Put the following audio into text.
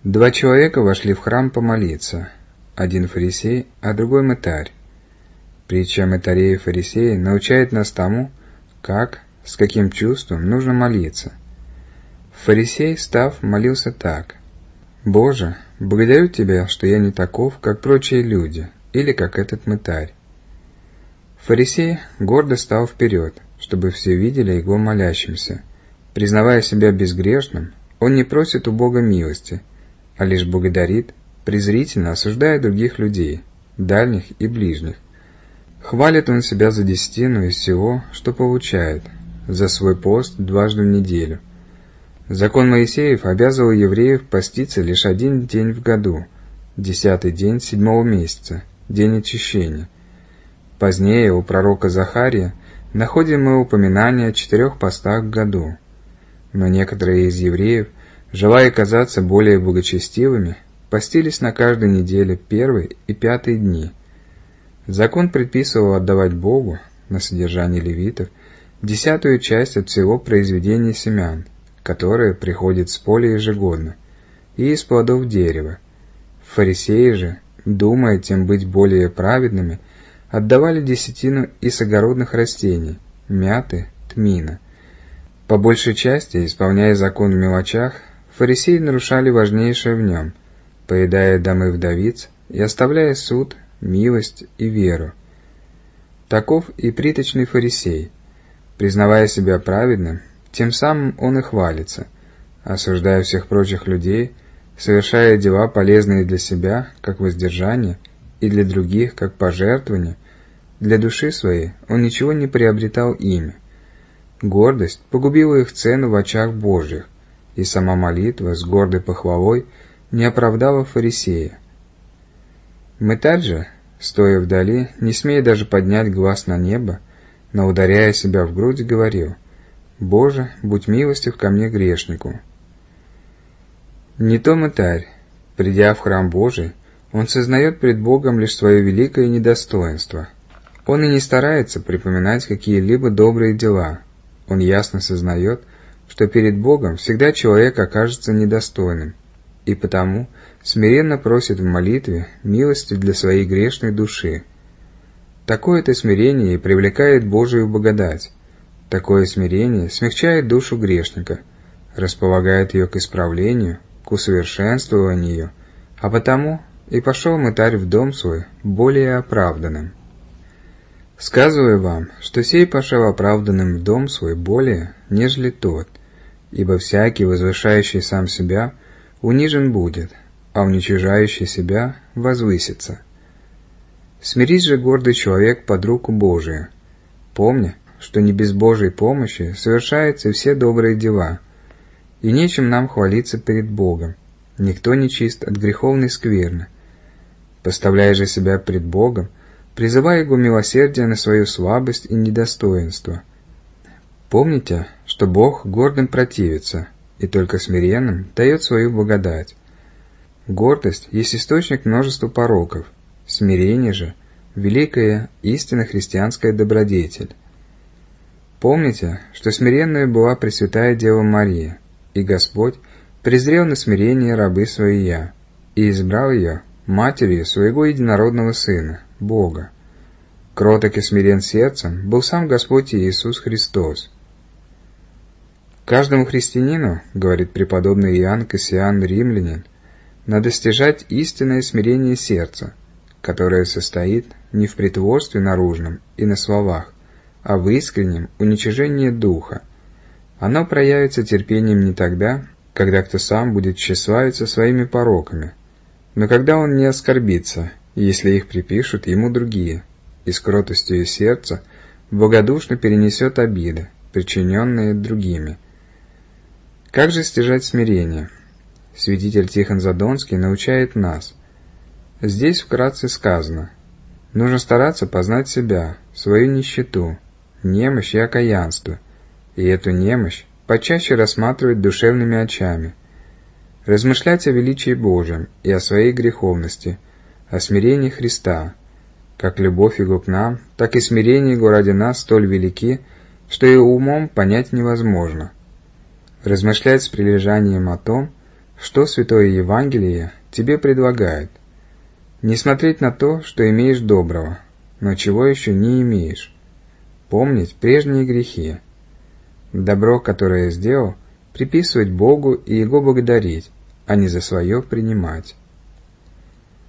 Два человека вошли в храм помолиться, один фарисей, а другой мытарь. Притча мытарей и фарисея научает нас тому, как, с каким чувством нужно молиться. Фарисей, став, молился так: «Боже, благодарю Тебя, что я не таков, как прочие люди, или как этот мытарь». Фарисей гордо стал вперед, чтобы все видели его молящимся. Признавая себя безгрешным, он не просит у Бога милости, а лишь благодарит, презрительно осуждая других людей, дальних и ближних. Хвалит он себя за десятину из всего, что получает, за свой пост дважды в неделю. Закон Моисеев обязывал евреев поститься лишь один день в году, 10-й день 7-го месяца, день очищения. Позднее у пророка Захария находим мы упоминание о 4 постах в году. Но некоторые из евреев, желая казаться более благочестивыми, постились на каждой неделе 1 и 5 дни. Закон предписывал отдавать Богу, на содержание левитов, 10-ю часть от всего произведения семян, которое приходит с поля ежегодно, и из плодов дерева. Фарисеи же, думая тем быть более праведными, отдавали десятину из огородных растений, мяты, тмина. По большей части, исполняя закон в мелочах, фарисеи нарушали важнейшее в нем, поедая домы вдовиц и оставляя суд, милость и веру. Таков и приточный фарисей. Признавая себя праведным, тем самым он и хвалится, осуждая всех прочих людей, совершая дела, полезные для себя, как воздержание, и для других, как пожертвование. Для души своей он ничего не приобретал ими. Гордость погубила их цену в очах Божьих, и сама молитва с гордой похвалой не оправдала фарисея. Мытарь же, стоя вдали, не смея даже поднять глаз на небо, но ударяя себя в грудь, говорил: «Боже, будь милостив ко мне грешнику». Не то мытарь, придя в храм Божий, он сознает пред Богом лишь свое великое недостоинство. Он и не старается припоминать какие-либо добрые дела. Он ясно сознает, что перед Богом всегда человек окажется недостойным, и потому смиренно просит в молитве милости для своей грешной души. Такое-то смирение и привлекает Божию благодать. Такое смирение смягчает душу грешника, располагает ее к исправлению, к усовершенствованию, а потому и пошел мытарь в дом свой более оправданным. Сказываю вам, что сей пошел оправданным в дом свой более, нежели тот, ибо всякий, возвышающий сам себя, унижен будет, а уничижающий себя возвысится. Смирись же, гордый человек, под руку Божию, помня, что не без Божьей помощи совершаются все добрые дела, и нечем нам хвалиться перед Богом, никто не чист от греховной скверны. Поставляя же себя пред Богом, призывая Его милосердие на свою слабость и недостоинство. Помните, что Бог гордым противится, и только смиренным дает свою благодать. Гордость есть источник множества пороков, смирение же – великая истинно христианская добродетель. Помните, что смиренная была Пресвятая Дева Мария, и Господь презрел на смирение рабы своей и избрал ее матерью своего единородного Сына, Бога. Кроток и смирен сердцем был сам Господь Иисус Христос. Каждому христианину, говорит преподобный Иоанн Кассиан Римлянин, надо стяжать истинное смирение сердца, которое состоит не в притворстве наружном и на словах, а в искреннем уничижении духа. Оно проявится терпением не тогда, когда кто сам будет тщеславиться своими пороками, но когда он не оскорбится, если их припишут ему другие, и с кротостью сердца благодушно перенесет обиды, причиненные другими. Как же стяжать смирение? Святитель Тихон Задонский научает нас. Здесь вкратце сказано: нужно стараться познать себя, свою нищету, немощь и окаянство, и эту немощь почаще рассматривать душевными очами, размышлять о величии Божьем и о своей греховности, о смирении Христа, как любовь Его к нам, так и смирение Его ради нас столь велики, что и умом понять невозможно. Размышлять с прилежанием о том, Что Святое Евангелие тебе предлагает? Не смотреть на то, что имеешь доброго, но чего еще не имеешь. Помнить прежние грехи. Добро, которое сделал, приписывать Богу и Его благодарить, а не за свое принимать.